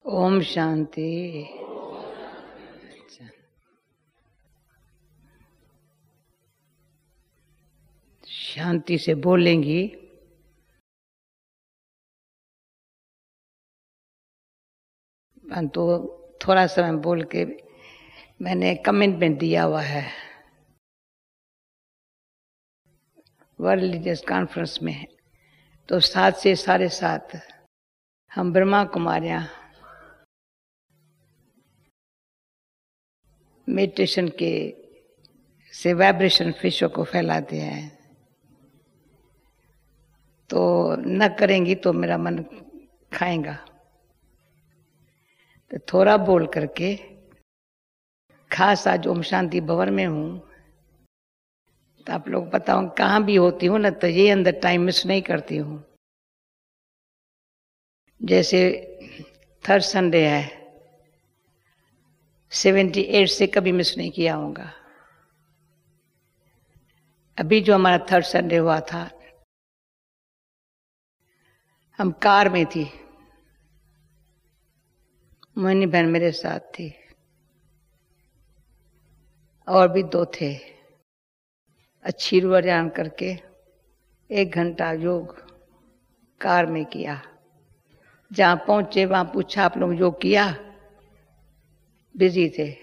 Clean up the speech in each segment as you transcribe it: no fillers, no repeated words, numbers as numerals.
ओम शांति। शांति से बोलेंगी तो थोड़ा समय बोल के मैंने कमिटमेंट दिया हुआ है वर्ल्ड रिलीजियस कॉन्फ्रेंस में। तो 7 से 7:30 हम ब्रह्मा कुमारियाँ मेडिटेशन के से वाइब्रेशन विश्व को फैलाते हैं। तो न करेंगी तो मेरा मन खाएगा। तो थोड़ा बोल करके खास आज ओम शांति भवन में हूँ। तो आप लोग बताओ कहाँ भी होती हूँ ना, तो ये अंदर टाइम मिस नहीं करती हूँ। जैसे थर्ड संडे है, 78 से कभी मिस नहीं किया होगा। अभी जो हमारा थर्ड संडे हुआ था, हम कार में थी, मोहिनी बहन मेरे साथ थी और भी 2 थे। अच्छी रुआन करके 1 घंटा योग कार में किया। जहाँ पहुंचे वहां पूछा आप लोग योग किया? बिजी थे।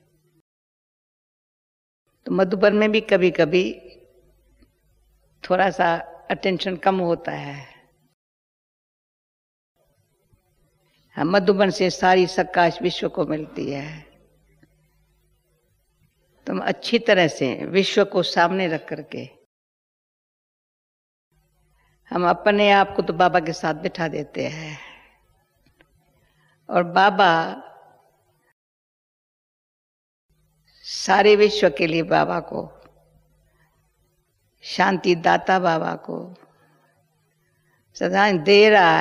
तो मधुबन में भी कभी कभी थोड़ा सा अटेंशन कम होता है। हम मधुबन से सारी सकाश विश्व को मिलती है। तुम अच्छी तरह से विश्व को सामने रख करके हम अपने आप को तो बाबा के साथ बिठा देते हैं। और बाबा सारे विश्व के लिए, बाबा को, शांति दाता बाबा को सदा दे रहा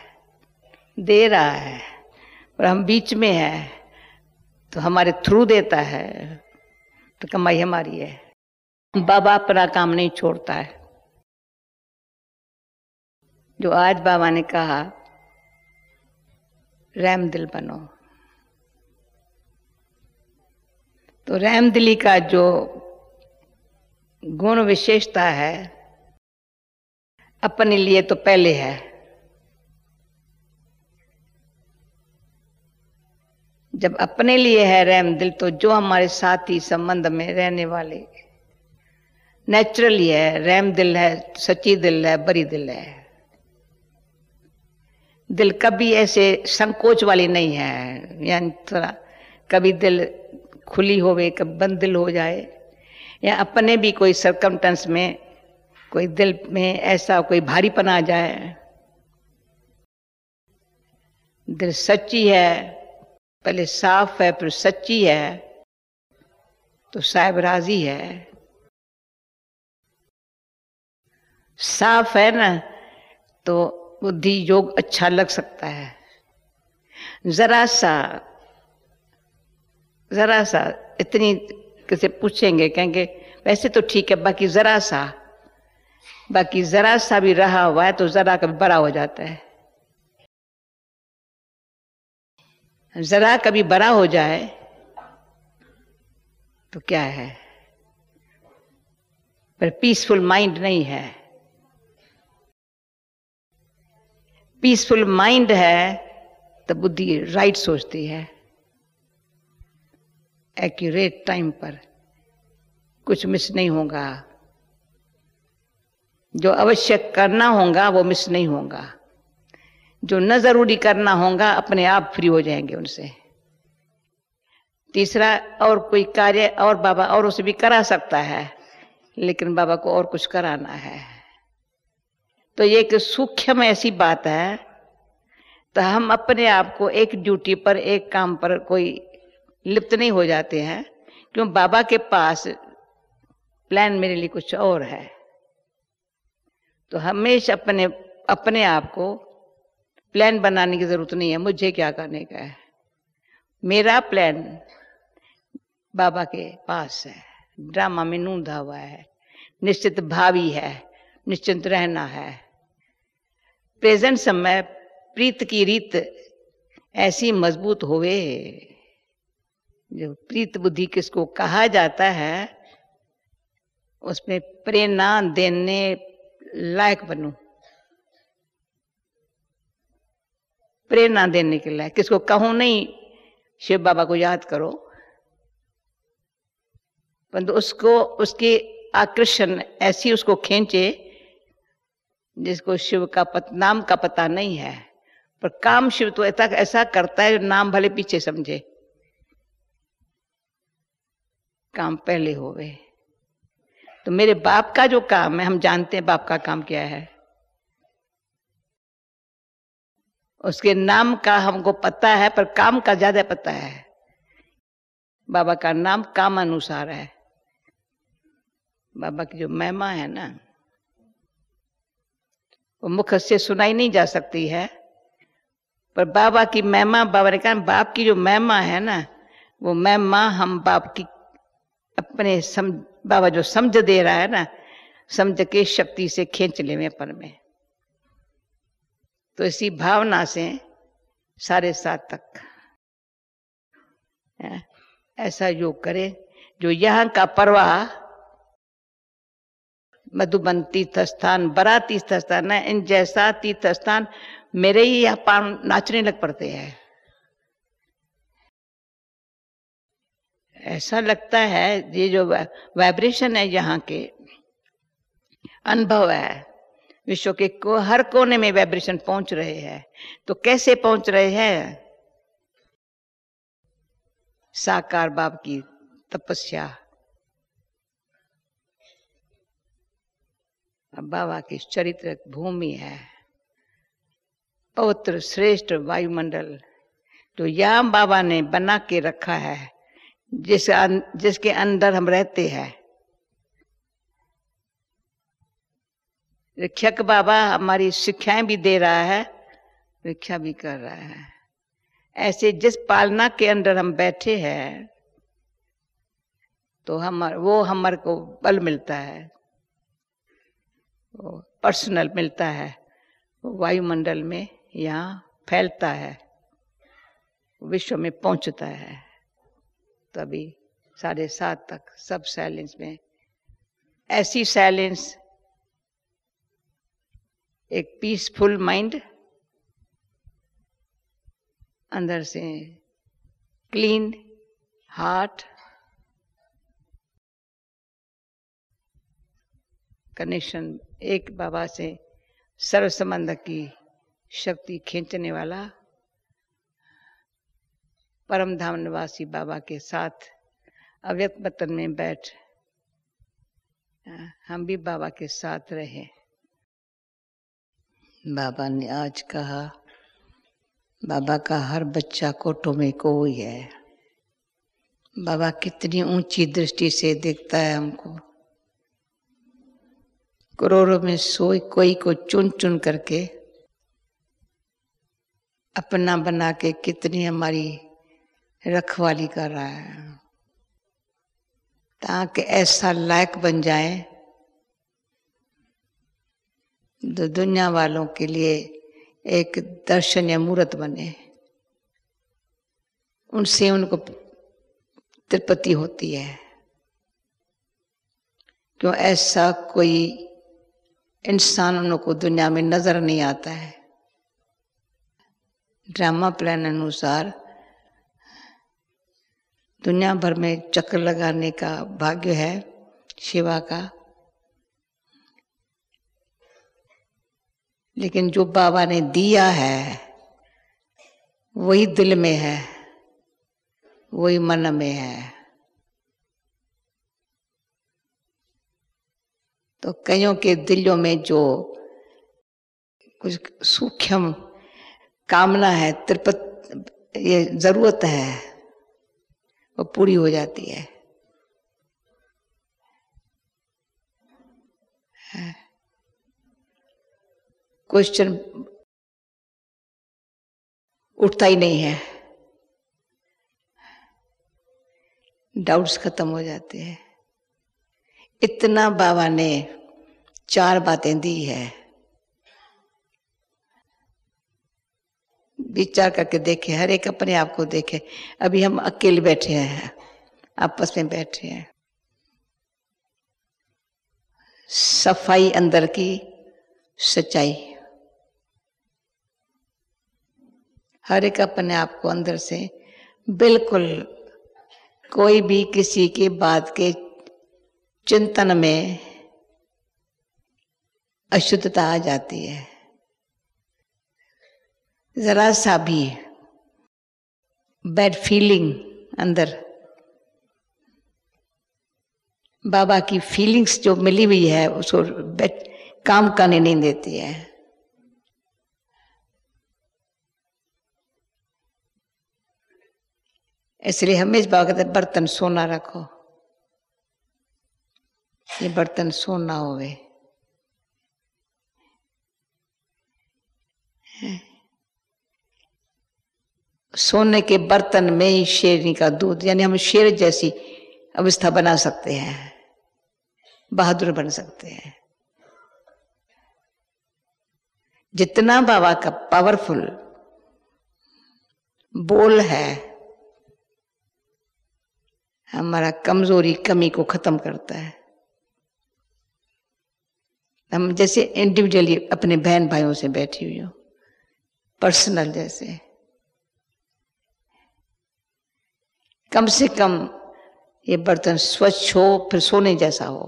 है। और हम बीच में हैं तो हमारे थ्रू देता है, तो कमाई हमारी है। बाबा अपना काम नहीं छोड़ता है। जो आज बाबा ने कहा रहम दिल बनो, तो रहम दिली का जो गुण विशेषता है अपने लिए तो पहले है। जब अपने लिए है रहम दिल, तो जो हमारे साथी संबंध में रहने वाले नेचुरली है, रहम दिल है, सच्ची दिल है, बड़ी दिल है। दिल कभी ऐसे संकोच वाली नहीं है, यानी थोड़ा कभी दिल खुली होवे, कभी बंद दिल हो जाए, या अपने भी कोई सरकमटेंस में कोई दिल में ऐसा कोई भारीपन आ जाए। दिल सच्ची है, पहले साफ है फिर सच्ची है, तो साहिब राजी है। साफ है ना, तो बुद्धि योग अच्छा लग सकता है। जरा सा इतनी किसे पूछेंगे, कहेंगे वैसे तो ठीक है, बाकी जरा सा भी रहा हुआ है तो जरा कभी बड़ा हो जाता है। जरा कभी बड़ा हो जाए तो क्या है, पर पीसफुल माइंड नहीं है। पीसफुल माइंड है तो बुद्धि राइट सोचती है, एक्यूरेट टाइम पर, कुछ मिस नहीं होगा। जो आवश्यक करना होगा वो मिस नहीं होगा। जो न जरूरी करना होगा अपने आप फ्री हो जाएंगे उनसे। तीसरा, और कोई कार्य और बाबा औरों से भी करा सकता है, लेकिन बाबा को और कुछ कराना है। तो ये एक सूक्ष्म ऐसी बात है। तो हम अपने आप को एक ड्यूटी पर, एक काम पर कोई लिप्त नहीं हो जाते हैं, क्यों बाबा के पास प्लान मेरे लिए कुछ और है। तो हमेशा अपने आप को प्लान बनाने की जरूरत नहीं है, मुझे क्या करने का है। मेरा प्लान बाबा के पास है, ड्रामा में नूंदा हुआ है, निश्चित भावी है, निश्चिंत रहना है। प्रेजेंट समय प्रीत की रीत ऐसी मजबूत होवे। जो प्रीत बुद्धि किसको कहा जाता है, उसमें प्रेरणा देने लायक बनूं, प्रेरणा देने के लायक। किसको कहूं नहीं शिव बाबा को याद करो, परंतु उसको उसकी आकर्षण ऐसी उसको खींचे जिसको शिव का नाम का पता नहीं है, पर काम शिव तो ऐसा करता है जो नाम भले पीछे समझे, काम पहले होवे। तो मेरे बाप का जो काम है, हम जानते हैं बाप का काम क्या है, उसके नाम का हमको पता है, पर काम का ज्यादा पता है। बाबा का नाम काम अनुसार है। बाबा की जो महिमा है ना, वो मुख से सुनाई नहीं जा सकती है, पर बाबा की महिमा, बाबा ने कहा बाप की जो महिमा है ना, वो महिमा हम बाप की अपने बाबा जो समझ दे रहा है ना, समझ के शक्ति से खींच ले में अपन में। तो इसी भावना से 7:30 तक ऐसा योग करे जो यहाँ का प्रवाह मधुबन तीर्थ स्थान, बड़ा तीर्थ स्थान है, इन जैसा तीर्थ स्थान मेरे ही यहाँ पान नाचने लग पड़ते हैं। ऐसा लगता है ये जो वाइब्रेशन है यहाँ के अनुभव है, विश्व के हर कोने में वाइब्रेशन पहुंच रहे हैं। तो कैसे पहुंच रहे हैं? साकार बाप की तपस्या, बाबा की चरित्र भूमि है, पवित्र श्रेष्ठ वायुमंडल जो यहाँ बाबा ने बना के रखा है, जिसके अंदर हम रहते हैं। शिक्षक बाबा हमारी शिक्षाएं भी दे रहा है, शिक्षा भी कर रहा है। ऐसे जिस पालना के अंदर हम बैठे हैं, तो वो हमारे को बल मिलता है, वो पर्सनल मिलता है, वो वायुमंडल में यहाँ फैलता है, विश्व में पहुंचता है। तभी 7:30 तक सब साइलेंस में, ऐसी साइलेंस, एक पीसफुल माइंड, अंदर से क्लीन हार्ट, कनेक्शन एक बाबा से, सर्व संबंध की शक्ति खींचने वाला परम धाम निवासी बाबा के साथ अव्यक्त वतन में बैठ हम भी बाबा के साथ रहे। बाबा ने आज कहा, बाबा का हर बच्चा कोटों में कोई है। बाबा कितनी ऊंची दृष्टि से देखता है हमको, करोड़ों में कोई को चुन चुन करके अपना बना के कितनी हमारी रखवाली कर रहा है, ताकि ऐसा लायक बन जाए तो दुनिया वालों के लिए एक दर्शन या मूर्त बने, उनसे उनको तृप्ति होती है। क्यों ऐसा कोई इंसान उनको दुनिया में नजर नहीं आता है। ड्रामा प्लान अनुसार दुनिया भर में चक्कर लगाने का भाग्य है शिवा का, लेकिन जो बाबा ने दिया है वही दिल में है, वही मन में है। तो कईयों के दिलों में जो कुछ सूक्ष्म कामना है, ये जरूरत है, वो पूरी हो जाती है। क्वेश्चन उठता ही नहीं है, डाउट्स खत्म हो जाते हैं। इतना बाबा ने 4 बातें दी है विचार करके देखे, हर एक अपने आप को देखे। अभी हम अकेले बैठे हैं, आपस में बैठे हैं, सफाई अंदर की, सच्चाई। हर एक अपने आप को अंदर से बिल्कुल, कोई भी किसी की बात के चिंतन में अशुद्धता आ जाती है। जरा सा भी बैड फीलिंग अंदर, बाबा की फीलिंग्स जो मिली हुई है उसको काम करने नहीं देती है। इसलिए हमेशा बाबा कहते बर्तन सोना रखो, ये बर्तन सोना होवे। सोने के बर्तन में ही शेरनी का दूध, यानी हम शेर जैसी अवस्था बना सकते हैं, बहादुर बन सकते हैं। जितना बाबा का पावरफुल बोल है, हमारा कमजोरी कमी को खत्म करता है। हम जैसे इंडिविजुअली अपने बहन भाइयों से बैठी हुई हो, पर्सनल जैसे, कम से कम ये बर्तन स्वच्छ हो, फिर सोने जैसा हो।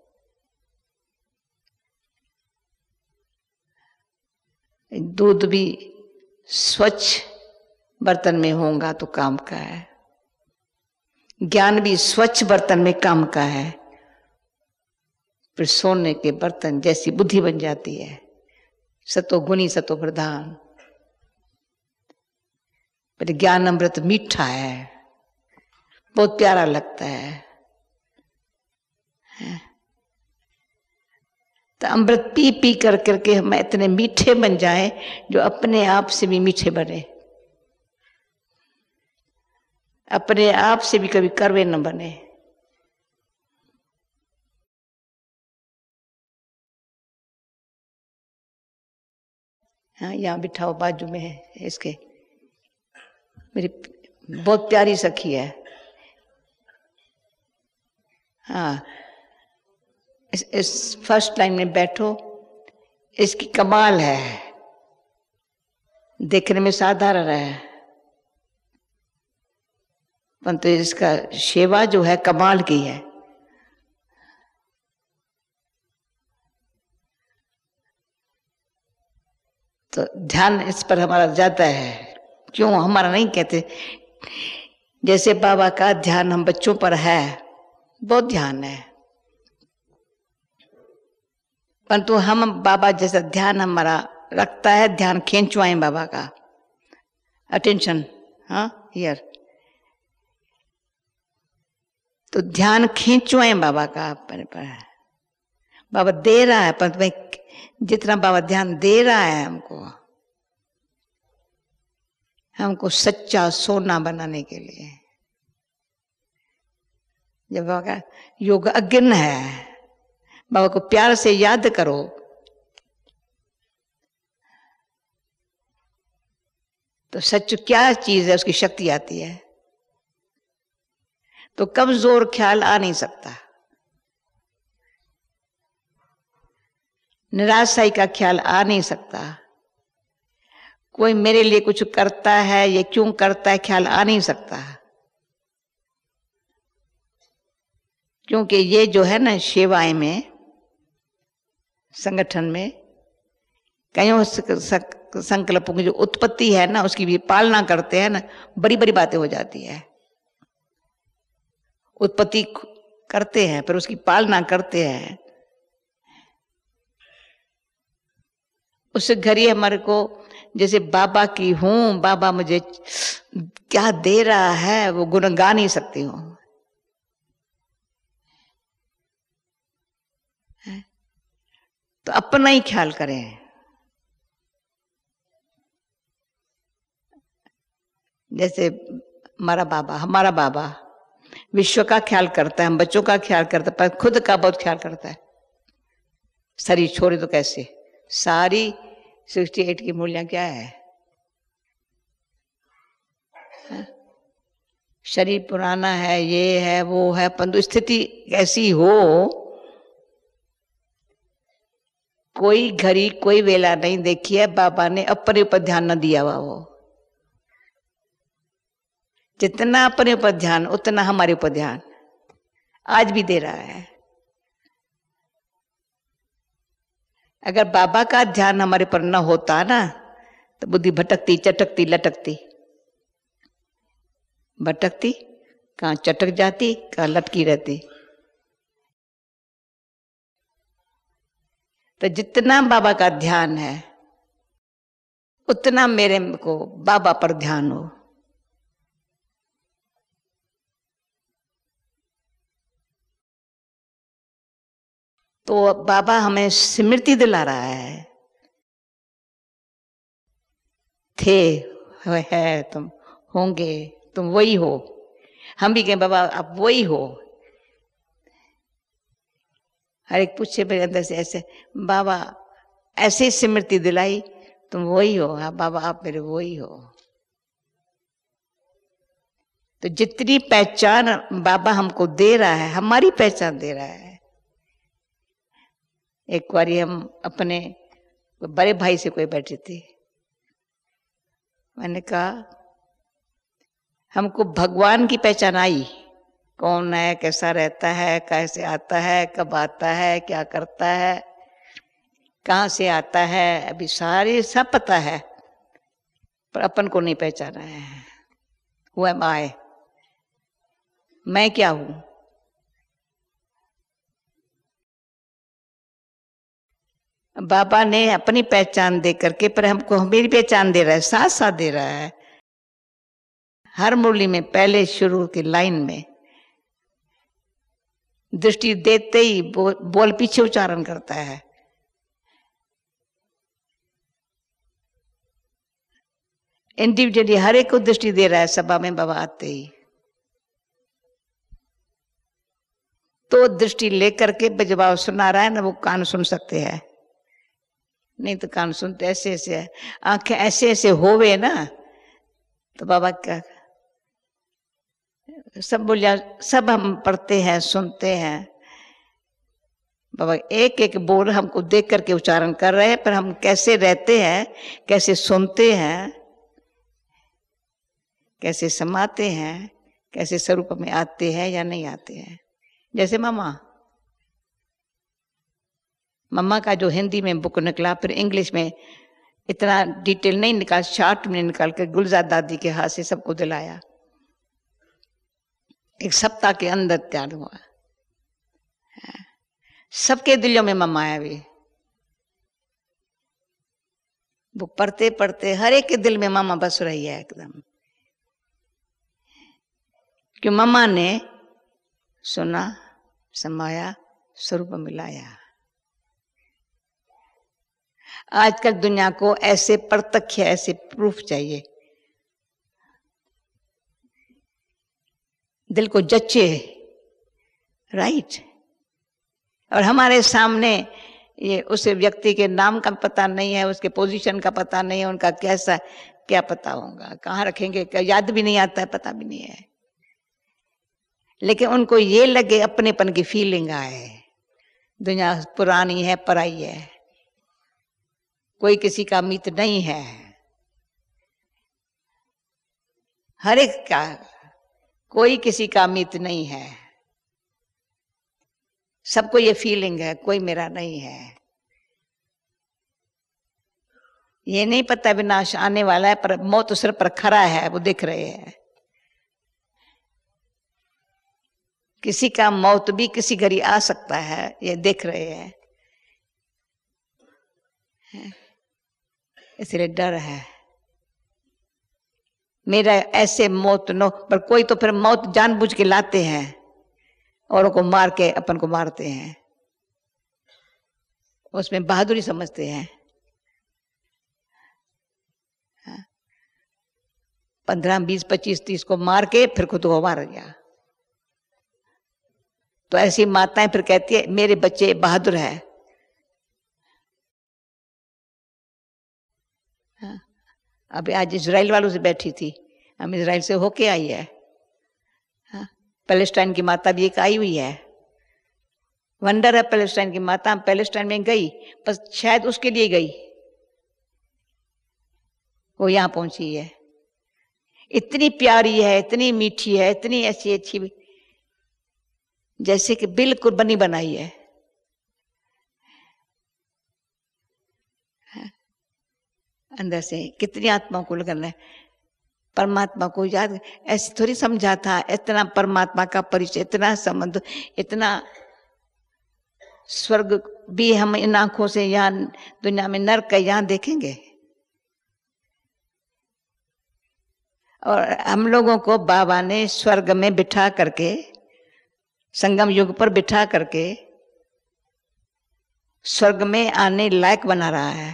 दूध भी स्वच्छ बर्तन में होगा तो काम का है, ज्ञान भी स्वच्छ बर्तन में काम का है, फिर सोने के बर्तन जैसी बुद्धि बन जाती है, सतो गुणी सतो प्रधान। पर ज्ञान अमृत मीठा है, बहुत प्यारा लगता है। तो अमृत पी पी कर करके हम इतने मीठे बन जाएं जो अपने आप से भी मीठे बने, अपने आप से भी कभी कड़वे न बने। हाँ, यहाँ बिठाओ, बाजू में है इसके, मेरी बहुत प्यारी सखी है। हाँ, इस फर्स्ट लाइन में बैठो। इसकी कमाल है, देखने में साधारण है, परंतु इसका सेवा जो है कमाल की है। तो ध्यान इस पर हमारा ज्यादा है। क्यों हमारा नहीं कहते? जैसे बाबा का ध्यान हम बच्चों पर है, बहुत ध्यान है, परंतु हम बाबा जैसा ध्यान हमारा रखता है, ध्यान खींचवाएं बाबा का, अटेंशन, हाँ हियर, तो ध्यान खींचवाएं बाबा का अपने पर। बाबा दे रहा है, परंतु जितना बाबा ध्यान दे रहा है हमको सच्चा सोना बनाने के लिए। जब बाबा का योग अज्ञान है, बाबा को प्यार से याद करो, तो सच क्या चीज है उसकी शक्ति आती है। तो कमजोर ख्याल आ नहीं सकता, निराशाई का ख्याल आ नहीं सकता, कोई मेरे लिए कुछ करता है, ये क्यों करता है ख्याल आ नहीं सकता। क्योंकि ये जो है ना सेवाएं में, संगठन में कईयों संकल्पों की जो उत्पत्ति है ना, उसकी भी पालना करते हैं ना, बड़ी बड़ी बातें हो जाती है। उत्पत्ति करते हैं फिर उसकी पालना करते हैं। उस घड़ी हमारे को जैसे बाबा की हूं, बाबा मुझे क्या दे रहा है वो गुण गा नहीं सकती हूं। तो अपना ही ख्याल करें। जैसे हमारा बाबा विश्व का ख्याल करता है, हम बच्चों का ख्याल करता है, पर खुद का बहुत ख्याल करता है। शरीर छोड़े तो कैसे? सारी 68 की मूल्य क्या है? शरीर पुराना है, ये है वो है, परंतु स्थिति ऐसी हो, कोई घड़ी कोई वेला नहीं देखी है बाबा ने अपने ऊपर ध्यान न दिया हुआ हो। जितना अपने ऊपर ध्यान उतना हमारे ऊपर ध्यान आज भी दे रहा है। अगर बाबा का ध्यान हमारे पर न होता ना तो बुद्धि भटकती, चटकती, लटकती, भटकती, कहाँ चटक जाती, कहाँ लटकी रहती। तो जितना बाबा का ध्यान है उतना मेरे को बाबा पर ध्यान हो। तो बाबा हमें स्मृति दिला रहा है, थे, है, तुम होंगे, तुम वही हो। हम भी कहें बाबा आप वही हो। हर एक पूछे मेरे अंदर से ऐसे, बाबा ऐसे स्मृति दिलाई, तुम वही हो। हाँ बाबा आप मेरे वही हो। तो जितनी पहचान बाबा हमको दे रहा है, हमारी पहचान दे रहा है। एक बार हम अपने बड़े भाई से कोई बैठे थे, मैंने कहा हमको भगवान की पहचान आई, कौन है, कैसा रहता है, कैसे आता है, कब आता है, क्या करता है, कहाँ से आता है, अभी सारे सब पता है, पर अपन को नहीं पहचाना है। Who am I? मैं क्या हूं? बाबा ने अपनी पहचान दे करके पर हमको मेरी पहचान दे रहा है, साथ साथ दे रहा है। हर मुरली में पहले शुरू की लाइन में दृष्टि देते ही बोल पीछे उच्चारण करता है। इंडिविजुअली हर एक को दृष्टि दे रहा है सभा में बाबा आते ही। तो दृष्टि लेकर के जब बाबा सुना रहा है ना, वो कान सुन सकते हैं, नहीं तो कान सुनते ऐसे ऐसे है, आंखें ऐसे ऐसे होवे ना, तो बाबा का सब बोलिया, सब हम पढ़ते हैं सुनते हैं, बाबा एक एक बोल हमको देख करके उच्चारण कर रहे हैं, पर हम कैसे रहते हैं, कैसे सुनते हैं, कैसे समाते हैं, कैसे स्वरूप में आते हैं या नहीं आते हैं। जैसे मम्मा का जो हिंदी में बुक निकला, फिर इंग्लिश में इतना डिटेल नहीं निकाल, शॉर्ट में निकाल कर गुलजार दादी के हाथ से सबको दिलाया। एक सप्ताह के अंदर तैयार हुआ। सबके दिलों में मम्मा है अभी। वो पढ़ते पढ़ते हर एक के दिल में मम्मा बस रही है एकदम, कि मम्मा ने सुना, समाया, स्वरूप मिलाया। आजकल दुनिया को ऐसे प्रत्यक्ष, ऐसे प्रूफ चाहिए, दिल को जच्चे, राइट। और हमारे सामने ये उस व्यक्ति के नाम का पता नहीं है, उसके पोजीशन का पता नहीं है, उनका कैसा क्या पता होगा, कहाँ रखेंगे, क्या याद भी नहीं आता है, पता भी नहीं है, लेकिन उनको ये लगे अपनेपन की फीलिंग आए। दुनिया पुरानी है, पराई है, कोई किसी का मित्र नहीं है, हर एक का, कोई किसी का मित्र नहीं है। सबको ये फीलिंग है कोई मेरा नहीं है। ये नहीं पता विनाश आने वाला है, पर मौत सिर पर खड़ा है, वो दिख रहे हैं। किसी का मौत भी किसी घड़ी आ सकता है, ये देख रहे हैं, इसलिए डर है मेरा ऐसे मौत न, पर कोई तो फिर मौत जानबूझ के लाते हैं, औरों को मार के अपन को मारते हैं, उसमें बहादुरी समझते हैं। 15, 20, 25, 30 को मार के फिर खुद को मार गया। तो ऐसी माताएं फिर कहती है मेरे बच्चे बहादुर है। अभी आज इजराइल वालों से बैठी थी, हम इजराइल से होके आई है, पैलेस्टाइन की माता भी एक आई हुई है, वंडर है पैलेस्टाइन की माता। पैलेस्टाइन में गई, बस शायद उसके लिए गई, वो यहां पहुंची है। इतनी प्यारी है, इतनी मीठी है, इतनी ऐसी अच्छी, जैसे कि बिल्कुल बनी बनाई है। अंदर से कितनी आत्मा को लगना है, परमात्मा को याद। ऐसे थोड़ी समझा था, इतना परमात्मा का परिचय, इतना संबंध, इतना स्वर्ग भी हम इन आंखों से यहाँ दुनिया में, नरक यहाँ देखेंगे। और हम लोगों को बाबा ने स्वर्ग में बिठा करके, संगम युग पर बिठा करके स्वर्ग में आने लायक बना रहा है।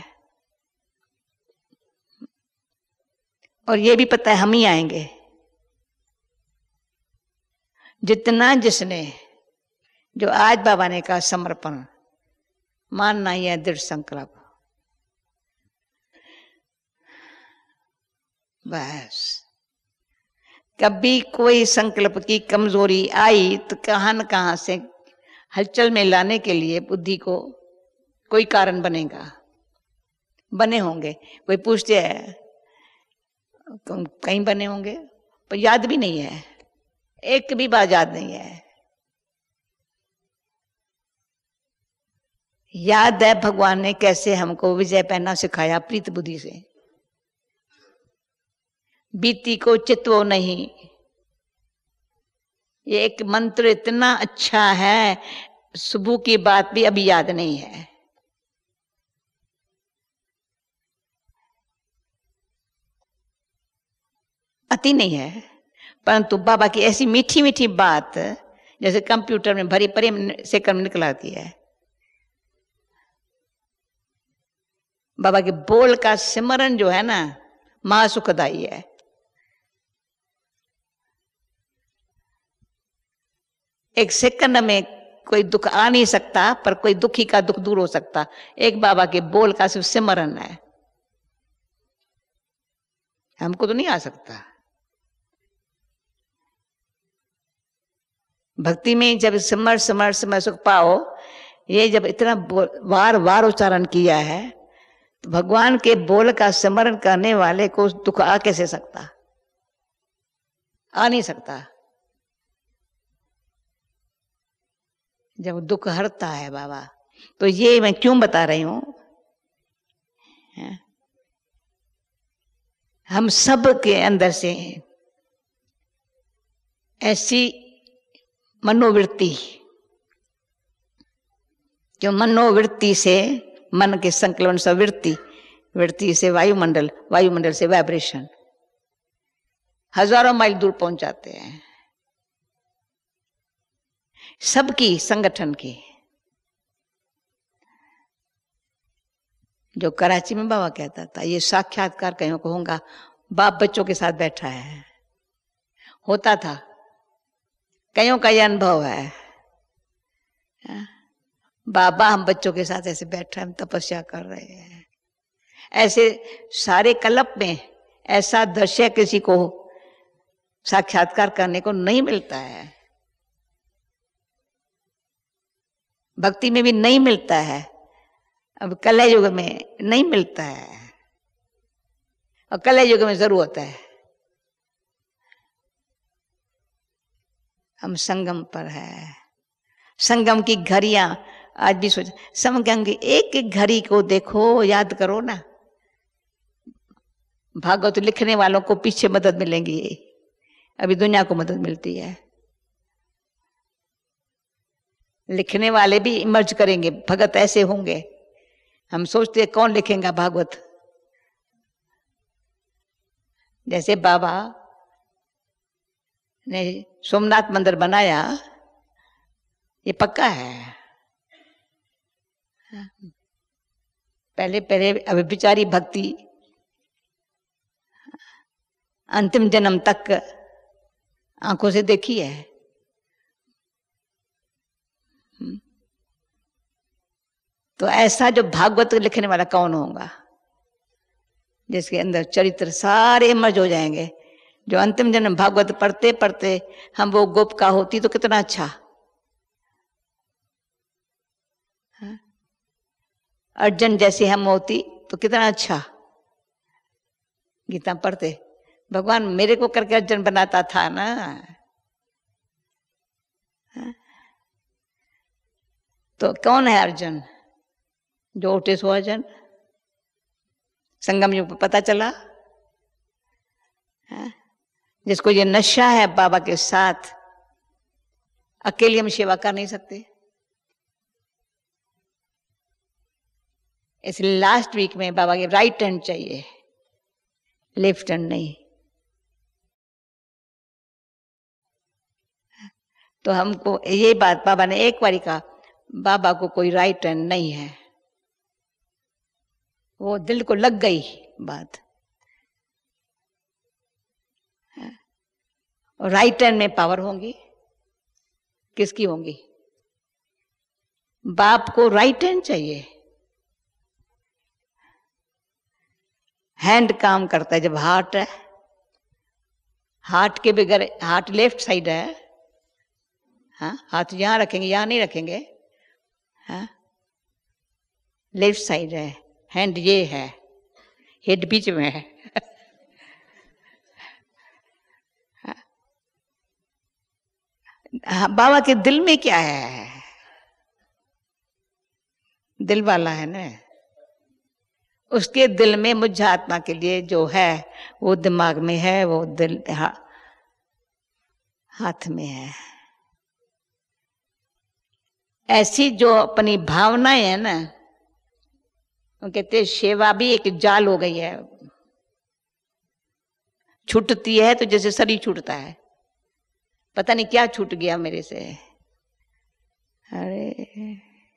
और ये भी पता है हम ही आएंगे। जितना जिसने, जो आज बाबा ने कहा समर्पण, मानना ही है दृढ़ संकल्प, बस। कभी कोई संकल्प की कमजोरी आई तो कहां न कहां से हलचल में लाने के लिए बुद्धि को कोई कारण बनेगा, बने होंगे। कोई पूछते है कहीं बने होंगे, पर याद भी नहीं है, एक भी बात याद नहीं है। याद है भगवान ने कैसे हमको विजय पहना सिखाया प्रीत बुद्धि से, बीती को चितवो नहीं। ये एक मंत्र इतना अच्छा है, सुबह की बात भी अभी याद नहीं है। अति नहीं है, परंतु बाबा की ऐसी मीठी मीठी बात जैसे कंप्यूटर में भरी परी सेकंड में निकल आती है। बाबा के बोल का सिमरन जो है ना, महासुखदायी है। एक सेकंड में कोई दुख आ नहीं सकता, पर कोई दुखी का दुख दूर हो सकता, एक बाबा के बोल का सिर्फ सिमरन है। हमको तो नहीं आ सकता। भक्ति में जब सिमर सिमर सिमर सुख पाओ, ये जब इतना बार बार उच्चारण किया है, तो भगवान के बोल का सिमरण करने वाले को दुख आ कैसे सकता? आ नहीं सकता। जब दुख हरता है बाबा, तो ये मैं क्यों बता रही हूं, हम सब के अंदर से ऐसी मनोवृत्ति, जो मनोवृत्ति से मन के संकलन से वृत्ति, वृत्ति से वायुमंडल, वायुमंडल से वाइब्रेशन हजारों माइल दूर पहुंच जाते हैं। सबकी संगठन की, जो कराची में बाबा कहता था, ये साक्षात्कार कहीं को होगा, बाप बच्चों के साथ बैठा है, होता था, कईयों का ये अनुभव है। बाबा हम बच्चों के साथ ऐसे बैठे, हम तपस्या कर रहे हैं। ऐसे सारे कल्प में ऐसा दृश्य किसी को साक्षात्कार करने को नहीं मिलता है, भक्ति में भी नहीं मिलता है, अब कलयुग युग में नहीं मिलता है, और कलयुग युग में जरूर होता है। हम संगम पर है, संगम की घड़ियां आज भी सोच, संगम की एक एक घड़ी को देखो, याद करो ना। भागवत लिखने वालों को पीछे मदद मिलेंगी, अभी दुनिया को मदद मिलती है। लिखने वाले भी इमर्ज करेंगे, भगत ऐसे होंगे। हम सोचते हैं कौन लिखेगा भागवत। जैसे बाबा ने सोमनाथ मंदिर बनाया, ये पक्का है। पहले पहले अभिचारी भक्ति अंतिम जन्म तक आंखों से देखी है। तो ऐसा जो भागवत लिखने वाला कौन होगा, जिसके अंदर चरित्र सारे मर्ज हो जाएंगे, जो अंतिम जन्म भागवत पढ़ते पढ़ते हम वो गोपिका होती तो कितना अच्छा। अर्जुन जैसी हम होती तो कितना अच्छा। गीता पढ़ते भगवान मेरे को करके अर्जुन बनाता था ना। तो कौन है अर्जुन? जो उठे सो अर्जुन। संगम युग में पता चला। जिसको ये नशा है बाबा के साथ, अकेले हम सेवा कर नहीं सकते। इसलिए लास्ट वीक में बाबा के राइट हैंड चाहिए, लेफ्ट हैंड नहीं। तो हमको ये बात बाबा ने एक बारी कहा, बाबा को कोई राइट हैंड नहीं है। वो दिल को लग गई बात। और राइट हैंड में पावर होंगी, किसकी होंगी? बाप को राइट हैंड चाहिए। हैंड काम करता है जब हार्ट है। हार्ट के बगैर, हार्ट लेफ्ट साइड है, हाँ, हाथ यहां रखेंगे, यहां नहीं रखेंगे, हाँ, लेफ्ट साइड है। हैंड ये है, हेड बीच में है। हाँ, बाबा के दिल में क्या है? दिल वाला है ना। उसके दिल में मुझ आत्मा के लिए जो है वो दिमाग में है, वो दिल हाथ में है। ऐसी जो अपनी भावनाएं है ना, वो कहते सेवा भी एक जाल हो गई है। छूटती है तो जैसे शरीर छूटता है, पता नहीं क्या छूट गया मेरे से। अरे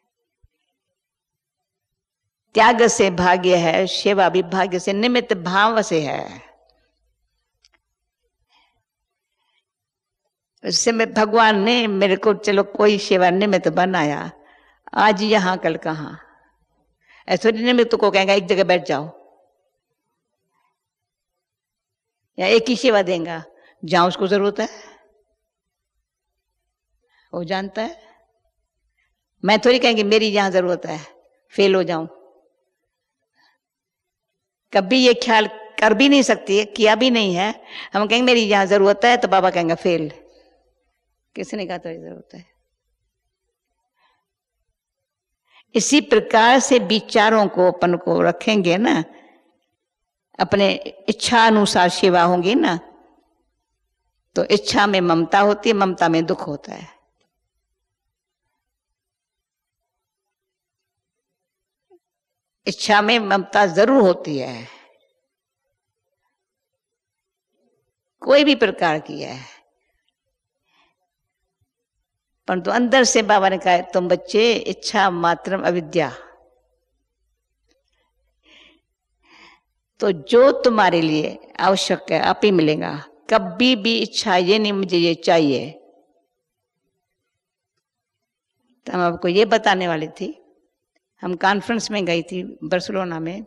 त्याग से भाग्य है, सेवा भी भाग्य से, निमित्त भाव से है। उससे में भगवान ने मेरे को चलो कोई सेवा निमित्त बनाया, आज यहां कल कहां। ऐसे निमित्त को कहेंगे एक जगह बैठ जाओ, या एक ही सेवा देगा जहां उसको जरूरत है, वो जानता है। मैं थोड़ी कहेंगे मेरी यहां जरूरत है, फेल हो जाऊं। कभी ये ख्याल कर भी नहीं सकती, किया भी नहीं है। हम कहेंगे मेरी यहां जरूरत है, तो बाबा कहेंगे फेल। किसने कहा तो जरूरत है? इसी प्रकार से विचारों को अपन को रखेंगे ना, अपने इच्छा अनुसार सेवा होंगी ना, तो इच्छा में ममता होती है, ममता में दुख होता है। इच्छा में ममता जरूर होती है, कोई भी प्रकार की है, परंतु अंदर से बाबा ने कहा तुम बच्चे इच्छा मात्रम अविद्या। तो जो तुम्हारे लिए आवश्यक है आप ही मिलेगा। कभी भी इच्छा ये नहीं मुझे ये चाहिए। तो हम आपको ये बताने वाली थी, हम कॉन्फ्रेंस में गई थी बार्सिलोना में,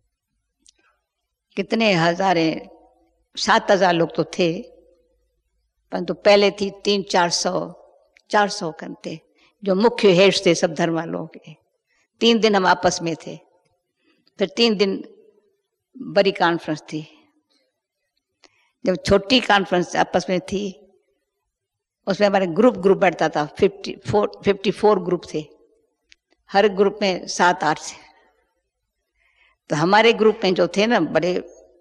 कितने हजारे 7,000 लोग तो थे, परंतु पहले थी 300-400 थे, जो मुख्य हेड्स थे सब धर्म वालों के। 3 दिन हम आपस में थे, फिर 3 दिन बड़ी कॉन्फ्रेंस थी। जब छोटी कॉन्फ्रेंस आपस में थी, उसमें हमारे ग्रुप बैठता था। 54 ग्रुप थे, हर ग्रुप में 7-8 थे। तो हमारे ग्रुप में जो थे ना बड़े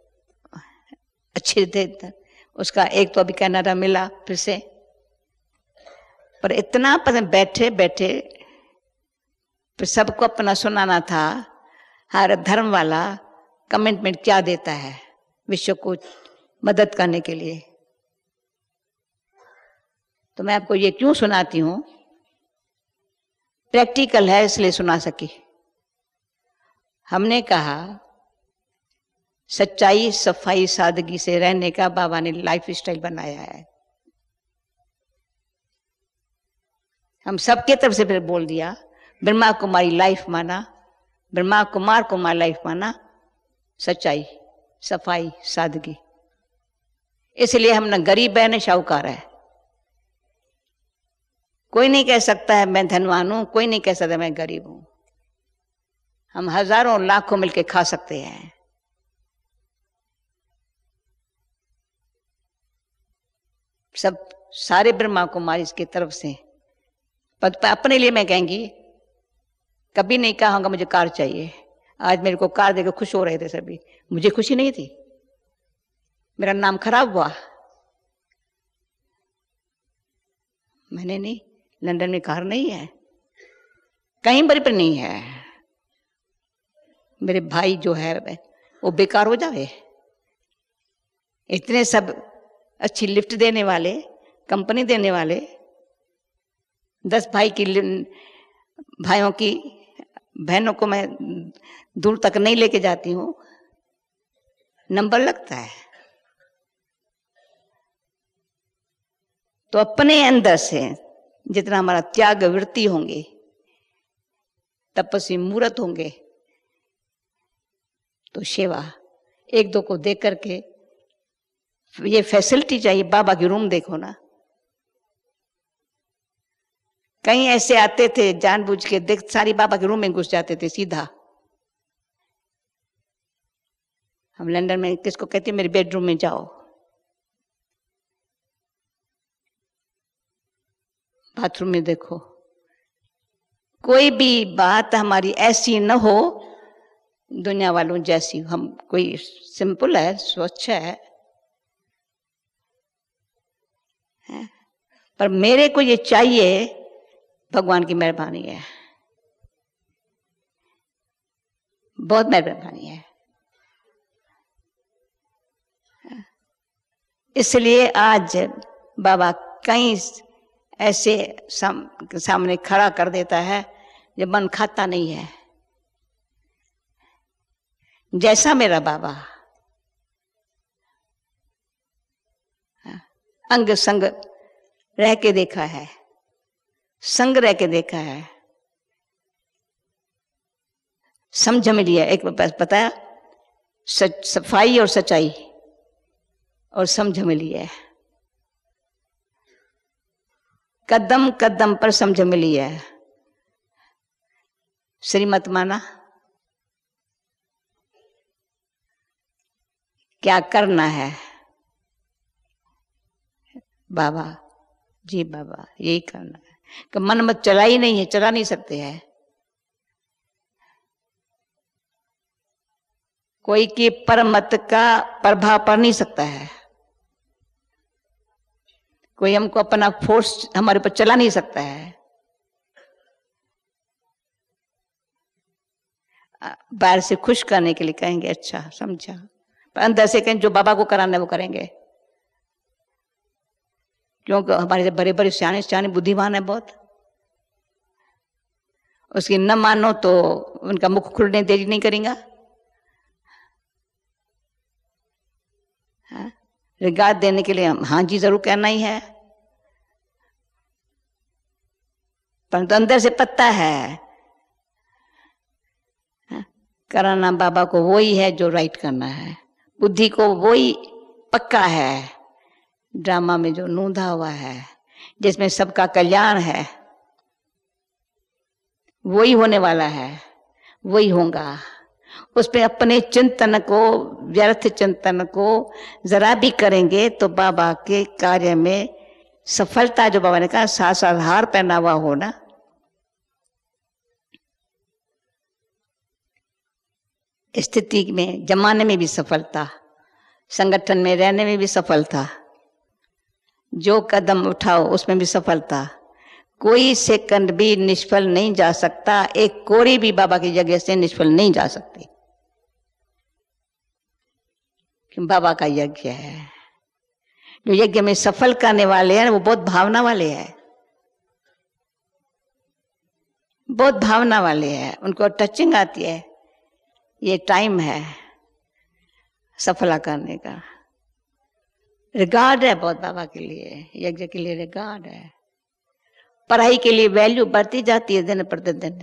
अच्छे थे, उसका एक तो अभी कनाडा मिला फिर से। पर इतना पसंद बैठे बैठे फिर सबको अपना सुनाना था, हर धर्म वाला कमिटमेंट क्या देता है विश्व को मदद करने के लिए। तो मैं आपको ये क्यों सुनाती हूं, प्रैक्टिकल है इसलिए सुना सकी। हमने कहा सच्चाई, सफाई, सादगी से रहने का बाबा ने लाइफ स्टाइल बनाया है। हम सबके तरफ से फिर बोल दिया, ब्रह्मा कुमारी लाइफ माना, ब्रह्मा कुमार लाइफ माना, सच्चाई, सफाई, सादगी, इसलिए हम न गरीब है न शाहूकार है। कोई नहीं कह सकता है मैं धनवान हूं, कोई नहीं कह सकता मैं गरीब हूं। हम हजारों लाखों मिलके खा सकते हैं। सब सारे ब्रह्मा कुमारी इसकी तरफ से। पर अपने लिए मैं कहेंगी, कभी नहीं कहा होगा मुझे कार चाहिए। आज मेरे को कार देकर खुश हो रहे थे सभी, मुझे खुशी नहीं थी। मेरा नाम खराब हुआ। मैंने नहीं, लंदन में कार नहीं है, कहीं पर नहीं है। मेरे भाई जो है वो बेकार हो जाए। इतने सब अच्छी लिफ्ट देने वाले, कंपनी देने वाले, 10 भाई की भाइयों की बहनों को मैं दूर तक नहीं लेके जाती हूं, नंबर लगता है। तो अपने अंदर से जितना हमारा त्याग वृत्ति होंगे, तपस्वी मूर्त होंगे, तो सेवा एक दो को देख करके, ये फैसिलिटी चाहिए। बाबा की रूम देखो ना, कहीं ऐसे आते थे जानबूझ के, देख सारी बाबा के रूम में घुस जाते थे सीधा। हम लंदन में किसको कहते, मेरे बेडरूम में जाओ, बाथरूम में देखो। कोई भी बात हमारी ऐसी न हो दुनिया वालों जैसी। हम कोई सिंपल है, स्वच्छ है, पर मेरे को ये चाहिए, भगवान की मेहरबानी है, बहुत मेहरबानी है। इसलिए आज बाबा कई ऐसे सामने खड़ा कर देता है जो मन खाता नहीं है। जैसा मेरा बाबा अंग संग रह के देखा है, संग रह के देखा है, समझ में लिया। एक बताया, सफाई और सच्चाई और समझ में लिया है। कदम कदम पर समझ में लिया है। श्रीमत माना, क्या करना है, बाबा जी बाबा यही करना है। कि मन मत चला ही नहीं है, चला नहीं सकते हैं। कोई की परमत का प्रभाव पड़ नहीं सकता है। कोई हमको अपना फोर्स हमारे ऊपर चला नहीं सकता है। बाहर से खुश करने के लिए कहेंगे अच्छा समझा, पर अंदर से कहें जो बाबा को कराना है वो करेंगे। क्योंकि हमारे बड़े बड़े सियाने सियाने बुद्धिमान है बहुत, उसकी न मानो तो उनका मुख खुलने देरी नहीं करेगा। रिगार्ड देने के लिए हाँ जी जरूर कहना ही है, परंतु अंदर से पता है कराना बाबा को वही है जो राइट करना है। बुद्धि को वही पक्का है, ड्रामा में जो नूंधा हुआ है जिसमें सबका कल्याण है वही होने वाला है, वही होगा। उस पे अपने चिंतन को, व्यर्थ चिंतन को जरा भी करेंगे तो बाबा के कार्य में सफलता, जो बाबा ने कहा 7 साल हार पहना हुआ हो ना, स्थिति में जमाने में भी सफलता, संगठन में रहने में भी सफलता, जो कदम उठाओ उसमें भी सफलता। कोई सेकंड भी निष्फल नहीं जा सकता। एक कोरी भी बाबा की जगह से निष्फल नहीं जा सकती, कि बाबा का यज्ञ है। जो यज्ञ में सफल करने वाले हैं वो बहुत भावना वाले हैं, बहुत भावना वाले हैं, उनको टचिंग आती है। ये टाइम है सफला करने का, रिगार्ड है बहुत बाबा के लिए, यज्ञ के लिए रिगार्ड है। पढ़ाई के लिए वैल्यू बढ़ती जाती है दिन प्रतिदिन।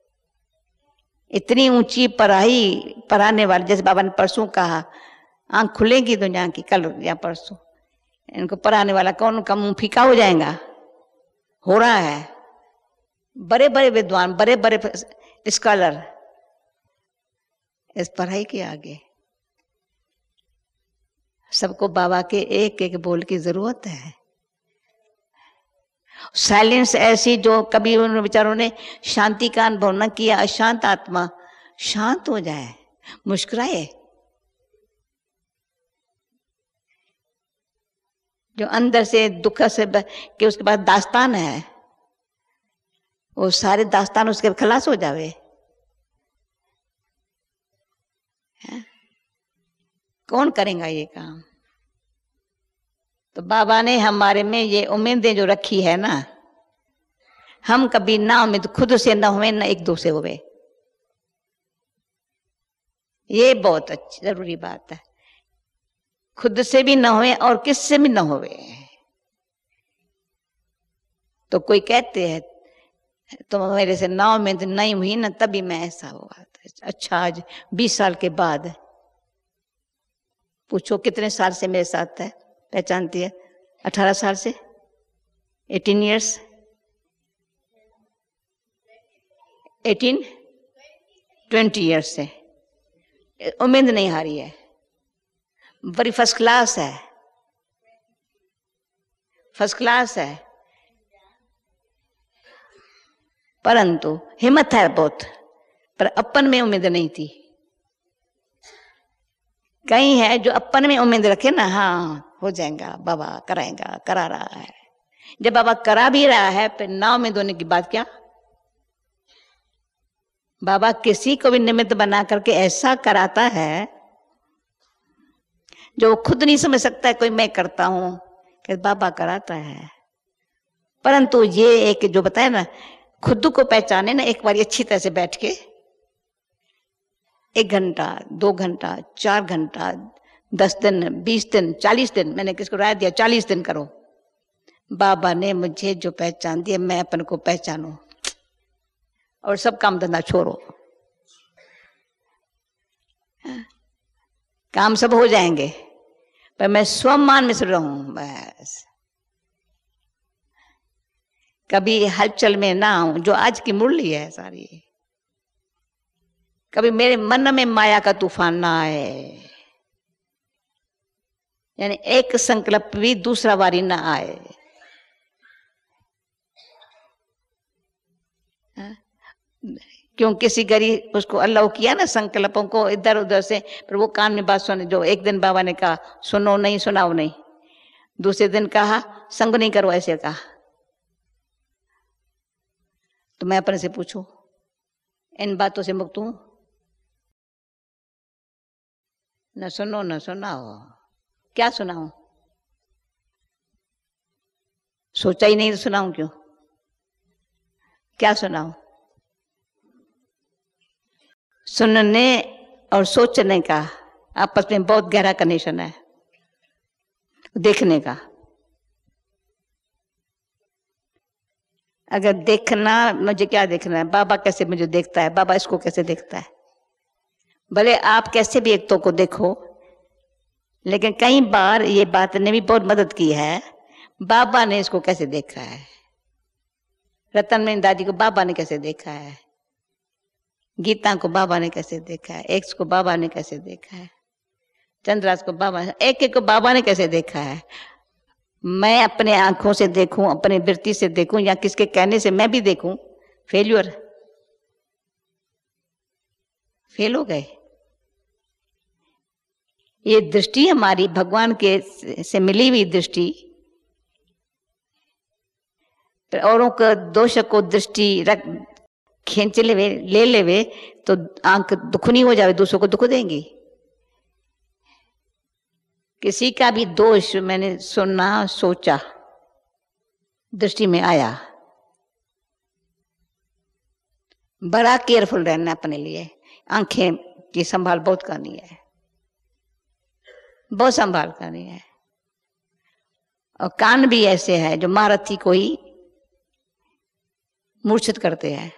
इतनी ऊंची पढ़ाई पढ़ाने वाले, जैसे बाबा ने परसों कहा, आंख खुलेगी दुनिया की, कल या परसों, इनको पढ़ाने वाला कौन, उनका मुंह फीका हो जाएगा। हो रहा है, बड़े बड़े विद्वान, बड़े बड़े स्कॉलर इस पढ़ाई के आगे। सबको बाबा के एक एक बोल की जरूरत है। साइलेंस ऐसी जो कभी उन विचारों ने शांति का अनुभव न किया, अशांत आत्मा शांत हो जाए, मुस्कुराए। जो अंदर से दुख से कि उसके बाद दास्तान है, वो सारे दास्तान उसके खलास हो जावे। है? कौन करेगा ये काम? तो बाबा ने हमारे में ये उम्मीदें जो रखी है ना, हम कभी ना उम्मीद खुद से ना हुए ना एक दूसरे हुए। ये बहुत अच्छी जरूरी बात है। खुद से भी ना हुए और किससे भी ना हुए। तो कोई कहते हैं तो मेरे से ना उम्मीद नहीं हुई ना, तभी मैं ऐसा हुआ। अच्छा, आज 20 साल के बाद पूछो कितने साल से मेरे साथ है, पहचानती है? 18 साल से, 18 ईयर्स, 18, 20 ईयर्स से उम्मीद नहीं हारी है। बड़ी फर्स्ट क्लास है, फर्स्ट क्लास है, परंतु हिम्मत है बहुत, पर अपन में उम्मीद नहीं थी। कहीं है जो अपन में उम्मीद रखे ना, हाँ हो जाएगा, बाबा कराएगा, करा रहा है। जब बाबा करा भी रहा है, फिर ना उम्मीद होने की बात क्या? बाबा किसी को भी निमित्त बना करके ऐसा कराता है जो खुद नहीं समझ सकता है। कोई मैं करता हूं कि बाबा कराता है, परंतु ये एक जो बताया ना, खुद को पहचाने ना एक बार अच्छी तरह से बैठ के, 1 घंटा, 2 घंटा, 4 घंटा, 10 दिन, 20 दिन, 40 दिन, मैंने किसको राय दिया 40 दिन करो। बाबा ने मुझे जो पहचान दिया, मैं अपन को पहचानू और सब काम धंधा छोड़ो, काम सब हो जाएंगे, पर मैं स्वमान में रहूं बस। कभी हलचल में ना आऊं, जो आज की मुरली है सारी। कभी मेरे मन में माया का तूफान ना आए, यानी एक संकल्प भी दूसरा बारी ना आए। क्यों किसी गरीब उसको अल्लाह किया ना संकल्पों को इधर उधर से, पर वो कान में बात सुने। जो एक दिन बाबा ने कहा सुनो नहीं, सुनाओ नहीं, दूसरे दिन कहा संग नहीं करो, ऐसे कहा। तो मैं अपने से पूछूं, इन बातों से मुक्त हूं? न सुनो न सुनाओ, क्या सुनाऊं? सोचा ही नहीं तो सुनाऊं क्यों? क्या सुनाऊं? सुनने और सोचने का आपस में बहुत गहरा कनेक्शन है। देखने का, अगर देखना, मुझे क्या देखना है? बाबा कैसे मुझे देखता है, बाबा इसको कैसे देखता है। भले आप कैसे भी एक तो को देखो, लेकिन कई बार ये बात ने भी बहुत मदद की है, बाबा ने इसको कैसे देखा है। रतन में दादी को बाबा ने कैसे देखा है, गीता को बाबा ने कैसे देखा है, एक्स को बाबा ने कैसे देखा है, चंद्रास को बाबा, एक एक को बाबा ने कैसे देखा है। मैं अपने आंखों से देखूं, अपने वृत्ति से देखूं, या किसके कहने से मैं भी देखूं, फेल्यूर, फेल हो गए। ये दृष्टि हमारी भगवान के से मिली हुई दृष्टि, औरों का दोष को दृष्टि रख खींच ले लेवे तो आंख दुखनी हो जावे, दूसरों को दुख देंगी। किसी का भी दोष मैंने सुना, सोचा, दृष्टि में आया, बड़ा केयरफुल रहना अपने लिए। आंखें की संभाल बहुत करनी है, बहुत संभाल करनी है। और कान भी ऐसे है जो महारथी को ही मूर्छित करते हैं।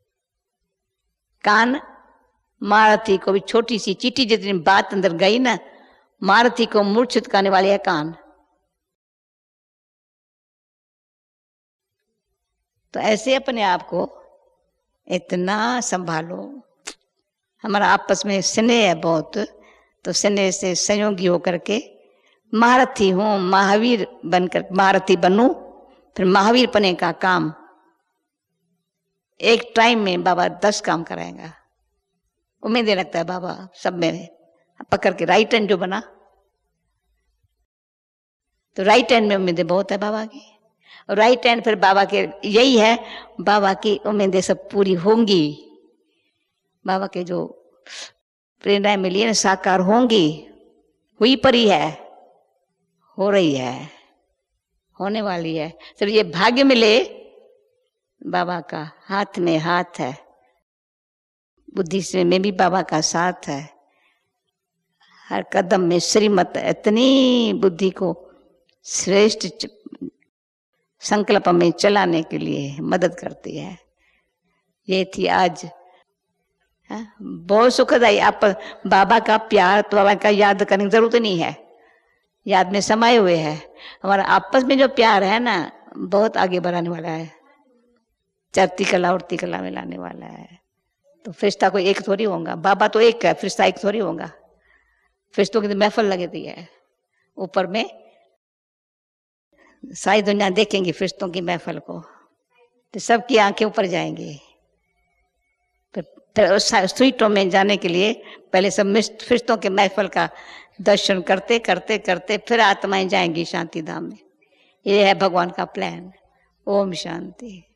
कान महारथी को भी, छोटी सी चीटी जितनी बात अंदर गई ना, महारथी को मूर्छित करने वाले है कान। तो ऐसे अपने आप को इतना संभालो। हमारा आपस में स्नेह है बहुत, तो स्नेह से संयोगी होकर के महारथी हूं, महावीर बनकर महारथी बनूं, फिर महावीर बने का काम एक टाइम में बाबा 10 काम कराएगा। उम्मीद रखता है बाबा सब में पकड़ के। राइट हैंड जो बना, तो राइट हैंड में उम्मीदें बहुत है बाबा की। और राइट हैंड फिर बाबा के यही है, बाबा की उम्मीदें सब पूरी होंगी। बाबा के जो प्रेरणाएं मिली है साकार होंगी, हुई परी है, हो रही है, होने वाली है। सिर्फ ये भाग्य मिले, बाबा का हाथ में हाथ है, बुद्धि से में भी बाबा का साथ है। हर कदम में श्रीमत इतनी बुद्धि को श्रेष्ठ संकल्प में चलाने के लिए मदद करती है। ये थी आज बहुत सुखदाई। आप बाबा का प्यार, तो बाबा का याद करने की जरूरत नहीं है, याद में समाये हुए है। हमारा आपस में जो प्यार है ना, बहुत आगे बढ़ाने वाला है, चढ़ती कला उड़ती कला में लाने वाला है। तो फरिश्ता कोई एक थोड़ी होगा, बाबा तो एक है, फरिश्ता एक थोड़ी होगा। फरिश्तों की तो महफल लगती है ऊपर में, सारी दुनिया देखेंगी फरिश्तों की महफल को, तो सबकी आंखें ऊपर जाएंगी। फिर उस स्वीटों में जाने के लिए पहले सब फरिश्तों के महफल का दर्शन करते करते करते फिर आत्माएं जाएंगी शांति धाम में। ये है भगवान का प्लान। ओम शांति।